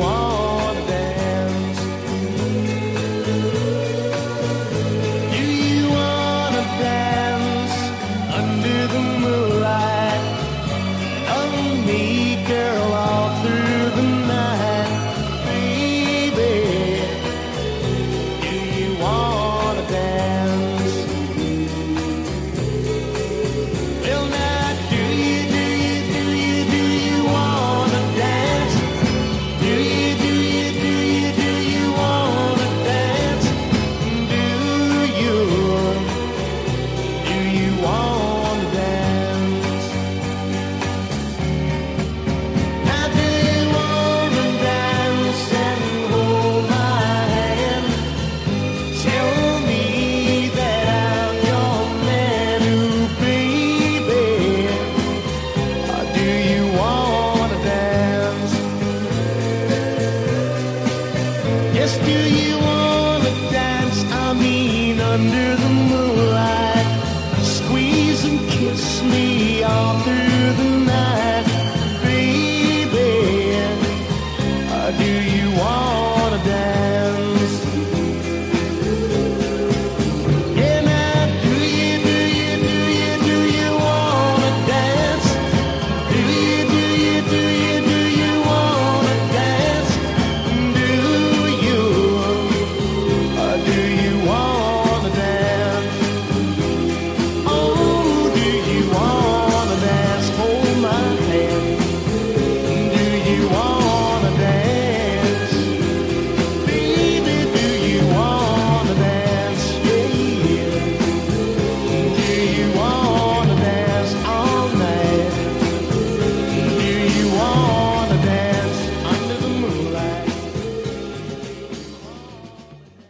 wanna dance? Do you wanna dance under the moonlight? Love me, girl, all through the night, baby. Do you wanna dance? Well, now, do you wanna dance? Do you wanna dance? Do you wanna dance? Now, do you wanna dance and hold my hand? Tell me that I'm your man, ooh, baby. Do you wanna dance? Yes, do you wanna dance? I mean, under the moonlight, squeeze and kiss me all through the night.